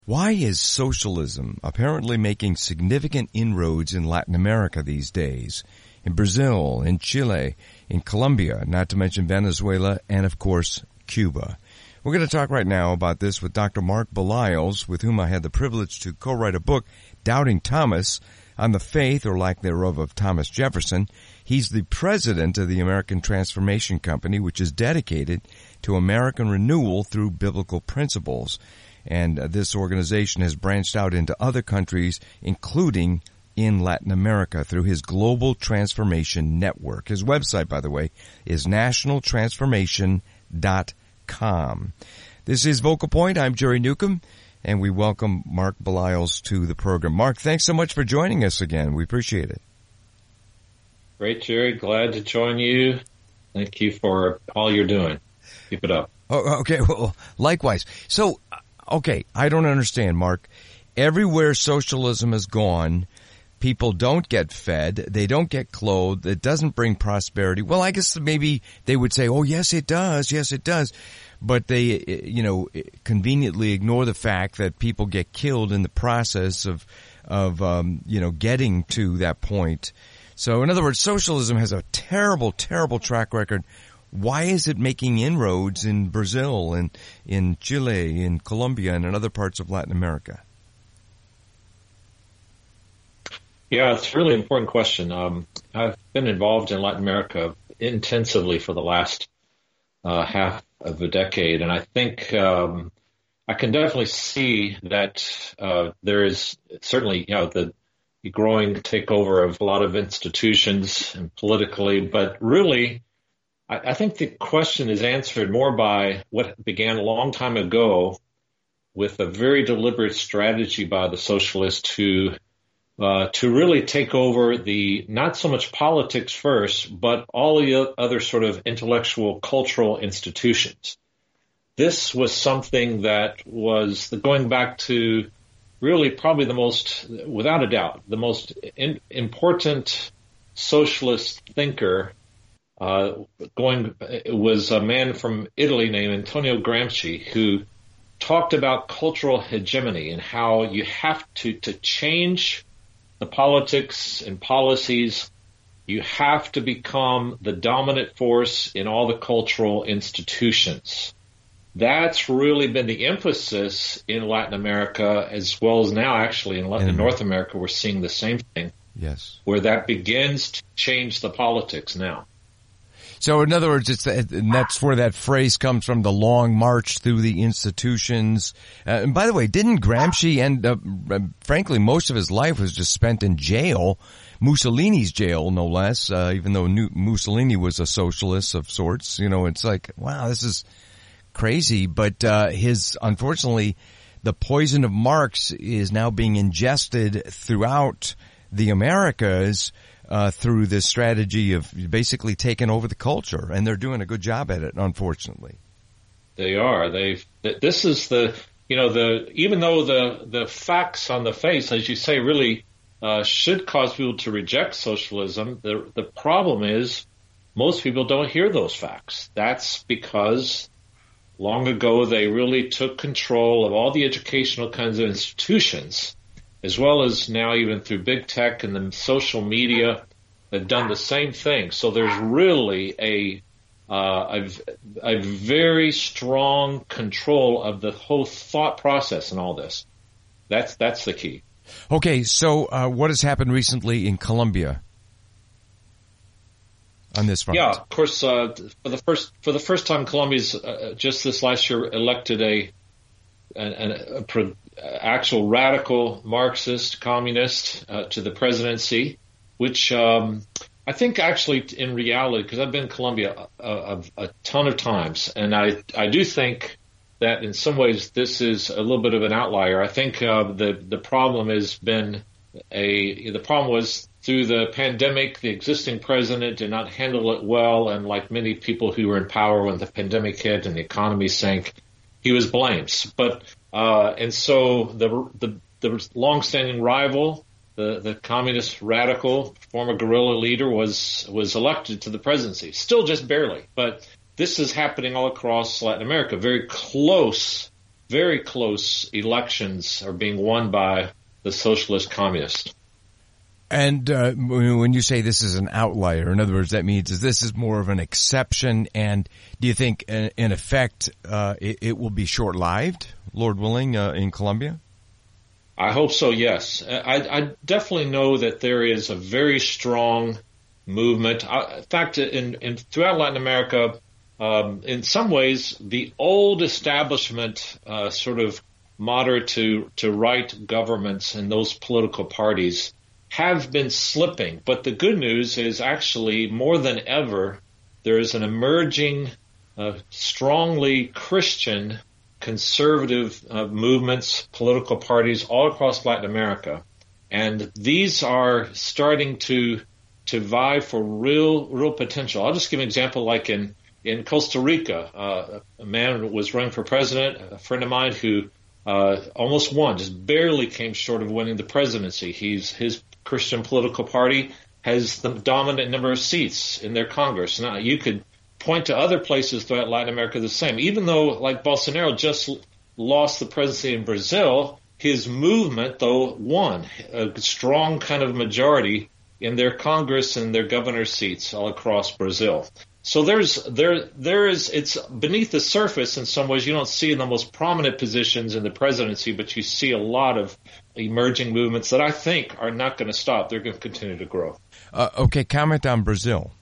Why is socialism apparently making significant inroads in Latin America these days? In Brazil, in Chile, in Colombia, not to mention Venezuela, and of course, Cuba. We're going to talk right now about this with Dr. Mark Baliles, with whom I had the privilege to co-write a book, Doubting Thomas, on the faith or lack thereof of Thomas Jefferson. He's the president of the American Transformation Company, which is dedicated to American renewal through biblical principles. And this organization has branched out into other countries, including in Latin America, through his Global Transformation Network. His website, by the way, is nationaltransformation.com. This is Vocal Point. I'm Jerry Newcomb, and we welcome Mark Baliles to the program. Mark, thanks so much for joining us again. We appreciate it. Great, Jerry. Glad to join you. Thank you for all you're doing. Keep it up. Oh, okay. Well, likewise. So, okay, I don't understand, Mark. Everywhere socialism has gone, people don't get fed, they don't get clothed, it doesn't bring prosperity. Well, I guess maybe they would say, oh, yes, it does, yes, it does. But they, conveniently ignore the fact that people get killed in the process of getting to that point. So, in other words, socialism has a terrible, terrible track record. Why is it making inroads in Brazil and in Chile, in Colombia, and in other parts of Latin America? Yeah, it's a really important question. I've been involved in Latin America intensively for the last half of a decade, and I think I can definitely see that there is certainly, the growing takeover of a lot of institutions and politically, but really, I think the question is answered more by what began a long time ago with a very deliberate strategy by the socialists to really take over the, not so much politics first, but all the other sort of intellectual, cultural institutions. This was something that was going back to really probably the most, without a doubt, the most important socialist thinker was a man from Italy named Antonio Gramsci, who talked about cultural hegemony and how you have to change the politics and policies. You have to become the dominant force in all the cultural institutions. That's really been the emphasis in Latin America, as well as now actually in North America, we're seeing the same thing. Yes. Where that begins to change the politics now. So, in other words, and that's where that phrase comes from, the long march through the institutions. And by the way, didn't Gramsci end up, frankly, most of his life was just spent in jail, Mussolini's jail, no less, even though Mussolini was a socialist of sorts. It's like, wow, this is crazy. But unfortunately, the poison of Marx is now being ingested throughout the Americas, through this strategy of basically taking over the culture, and they're doing a good job at it, unfortunately. They are. This is even though the facts on the face, as you say, really should cause people to reject socialism, the problem is most people don't hear those facts. That's because long ago they really took control of all the educational kinds of institutions, as well as now even through big tech and the social media, they've done the same thing. So there's really a very strong control of the whole thought process in all this. That's the key. Okay, so what has happened recently in Colombia on this front? Yeah, of course. For the first time, Colombia's just this last year elected an actual radical Marxist communist to the presidency, which I think actually in reality, because I've been in Colombia a ton of times, and I do think that in some ways this is a little bit of an outlier. I think the problem has been the problem was through the pandemic, the existing president did not handle it well, and like many people who were in power when the pandemic hit and the economy sank, he was blamed. But and so the longstanding rival, the communist radical former guerrilla leader, was elected to the presidency, still just barely. But this is happening all across Latin America, very close very close elections are being won by the socialist communists. And when you say this is an outlier, in other words, that means this is more of an exception. And do you think, in effect, it will be short-lived, Lord willing, in Colombia? I hope so, yes. I definitely know that there is a very strong movement. In fact, throughout Latin America, in some ways, the old establishment, sort of moderate to right governments and those political parties have been slipping. But the good news is actually more than ever, there is an emerging, strongly Christian conservative movements, political parties all across Latin America. And these are starting to vie for real potential. I'll just give an example, like in Costa Rica, a man was running for president, a friend of mine who almost won, just barely came short of winning the presidency. His Christian political party has the dominant number of seats in their Congress. Now, you could point to other places throughout Latin America the same. Even though, like Bolsonaro just lost the presidency in Brazil, his movement, though, won a strong kind of majority in their Congress and their governor seats all across Brazil. So there is, it's beneath the surface in some ways. You don't see in the most prominent positions in the presidency, but you see a lot of emerging movements that I think are not going to stop. They're going to continue to grow. Okay, comment on Brazil.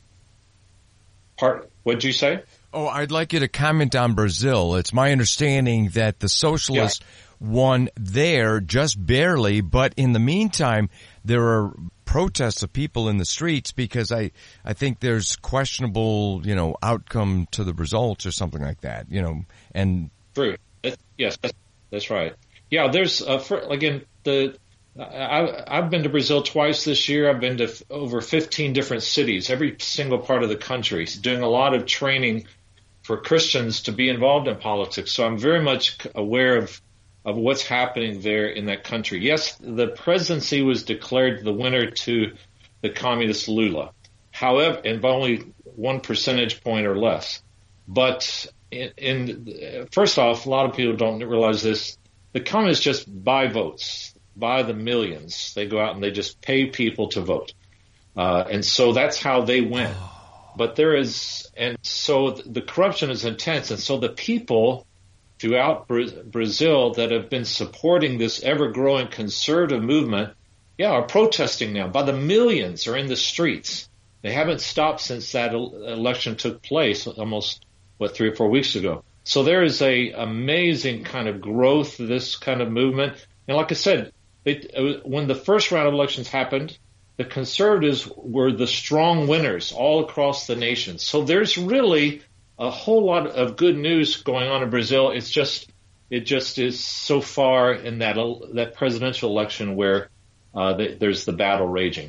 What'd you say? Oh, I'd like you to comment on Brazil. It's my understanding that the socialists won there just barely, but in the meantime, there are protests of people in the streets because I think there's questionable, outcome to the results or something like that, and. True. Yes, that's right. Yeah, there's, I've been to Brazil twice this year. I've been to over 15 different cities, every single part of the country, doing a lot of training for Christians to be involved in politics. So I'm very much aware of what's happening there in that country. Yes, the presidency was declared the winner to the communist Lula. However, and by only 1 percentage point or less. But first off, a lot of people don't realize this. The communists just buy votes. By the millions. They go out and they just pay people to vote. And so that's how they win. But so the corruption is intense. And so the people throughout Brazil that have been supporting this ever-growing conservative movement, are protesting now. By the millions are in the streets. They haven't stopped since that election took place almost, 3 or 4 weeks ago. So there is a amazing kind of growth of this kind of movement. And like I said, when the first round of elections happened, the conservatives were the strong winners all across the nation. So there's really a whole lot of good news going on in Brazil. It just is so far in that presidential election where there's the battle raging.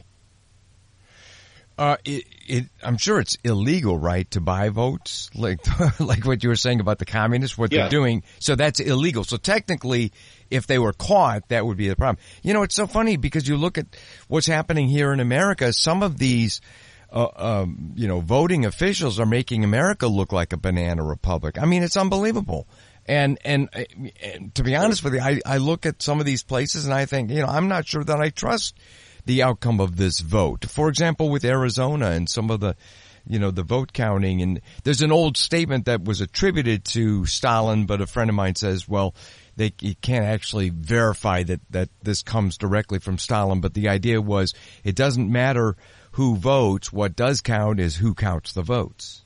I'm sure it's illegal, right, to buy votes, like what you were saying about the communists, what they're doing. So that's illegal. So technically, if they were caught, that would be the problem. It's so funny because you look at what's happening here in America. Some of these, voting officials are making America look like a banana republic. I mean, it's unbelievable. And to be honest with you, I look at some of these places and I think, I'm not sure that I trust the outcome of this vote. For example, with Arizona and some of the, the vote counting. And there's an old statement that was attributed to Stalin, but a friend of mine says, well, you can't actually verify that this comes directly from Stalin. But the idea was it doesn't matter who votes. What does count is who counts the votes.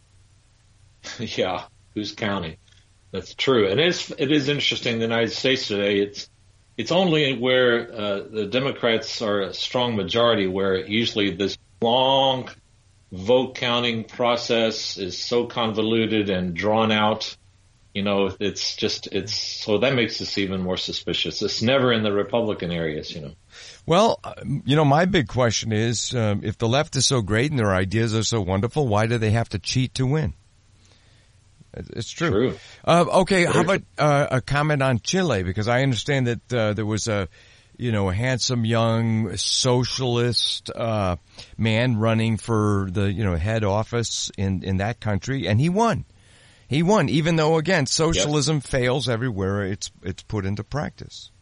Yeah, who's counting. That's true. And it is interesting in the United States today. It's only where the Democrats are a strong majority where usually this long vote counting process is so convoluted and drawn out. So that makes this even more suspicious. It's never in the Republican areas, Well, my big question is, if the left is so great and their ideas are so wonderful, why do they have to cheat to win? It's true. Okay, how about a comment on Chile? Because I understand that there was a handsome young socialist man running for the head office in that country, and he won. He won, even though, again, socialism fails everywhere it's put into practice.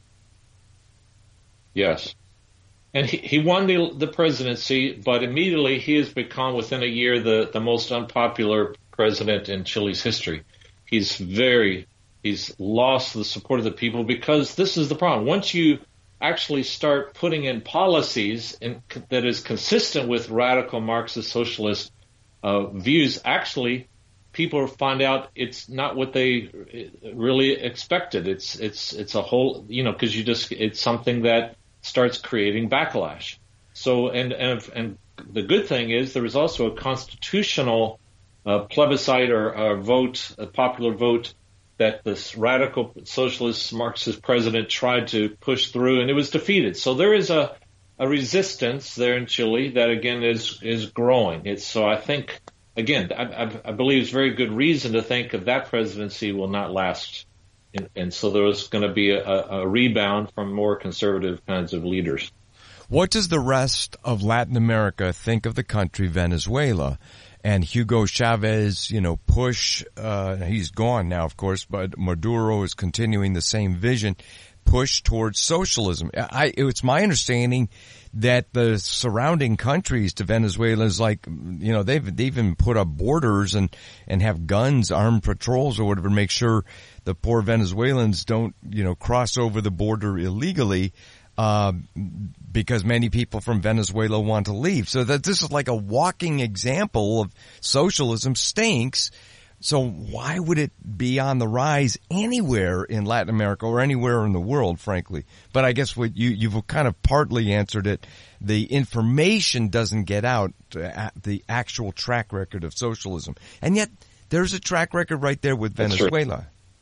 Yes. And he won the presidency, but immediately he has become, within a year, the most unpopular president in Chile's history. He's lost the support of the people, because this is the problem. Once you actually start putting in policies that is consistent with radical Marxist socialist views, actually people find out it's not what they really expected. It's a whole, because it's something that starts creating backlash. So, and the good thing is there was also a constitutional plebiscite or vote, a popular vote, that this radical socialist Marxist president tried to push through, and it was defeated. So there is a resistance there in Chile that, again, is growing. So I think, again, I believe it's very good reason to think of that presidency will not last. And so there's going to be a rebound from more conservative kinds of leaders. What does the rest of Latin America think of the country Venezuela? And Hugo Chavez, push, he's gone now, of course, but Maduro is continuing the same vision, push towards socialism. It's my understanding that the surrounding countries to Venezuela is like, they've even put up borders and have guns, armed patrols or whatever to make sure the poor Venezuelans don't, cross over the border illegally. Because many people from Venezuela want to leave. So that this is like a walking example of socialism stinks. So why would it be on the rise anywhere in Latin America or anywhere in the world, frankly? But I guess you've kind of partly answered it. The information doesn't get out, the actual track record of socialism. And yet there's a track record right there with Venezuela.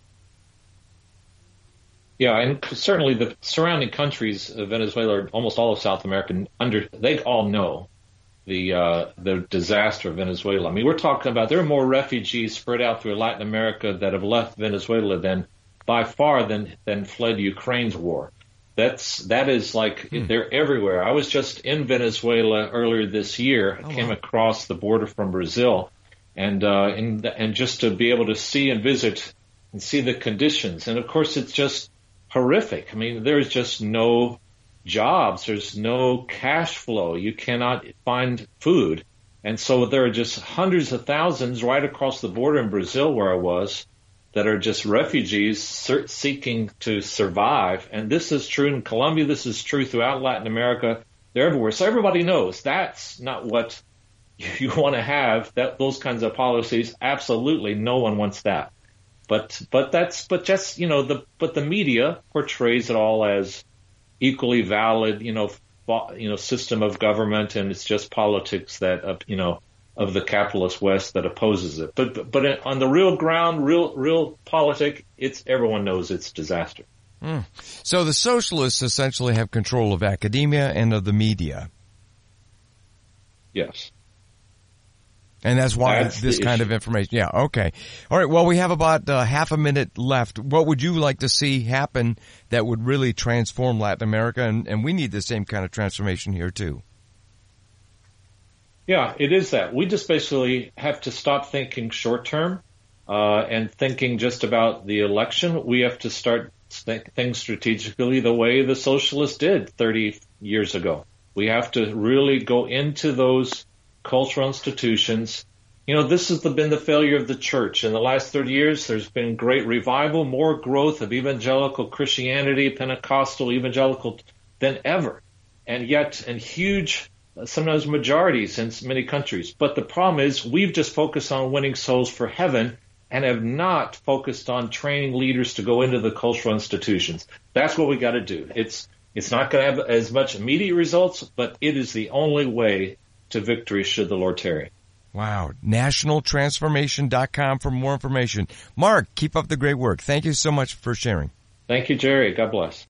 Yeah, and certainly the surrounding countries of Venezuela, almost all of South America, they all know the disaster of Venezuela. I mean, we're talking about there are more refugees spread out through Latin America that have left Venezuela by far than fled Ukraine's war. That is like they're everywhere. I was just in Venezuela earlier this year. I came across the border from Brazil, and just to be able to see and visit and see the conditions, and of course it's just horrific. I mean, there's just no jobs. There's no cash flow. You cannot find food. And so there are just hundreds of thousands right across the border in Brazil where I was that are just refugees seeking to survive. And this is true in Colombia. This is true throughout Latin America. They're everywhere. So everybody knows that's not what you want to have, those kinds of policies. Absolutely no one wants that. But the media portrays it all as equally valid, system of government, and it's just politics that, of the capitalist West that opposes it. But on the real ground, real politic, everyone knows it's disaster. So the socialists essentially have control of academia and of the media. Yes. And that's why this kind of information. Yeah, okay. All right, well, we have about half a minute left. What would you like to see happen that would really transform Latin America? And we need the same kind of transformation here, too. Yeah, it is that. We just basically have to stop thinking short-term and thinking just about the election. We have to start thinking strategically the way the socialists did 30 years ago. We have to really go into those cultural institutions. This has been the failure of the church. In the last 30 years, there's been great revival, more growth of evangelical Christianity, Pentecostal evangelical than ever. And yet, in huge, sometimes majorities in many countries. But the problem is we've just focused on winning souls for heaven and have not focused on training leaders to go into the cultural institutions. That's what we got to do. It's not going to have as much immediate results, but it is the only way to victory should the Lord tarry. Wow. Nationaltransformation.com for more information. Mark, keep up the great work. Thank you so much for sharing. Thank you, Jerry. God bless.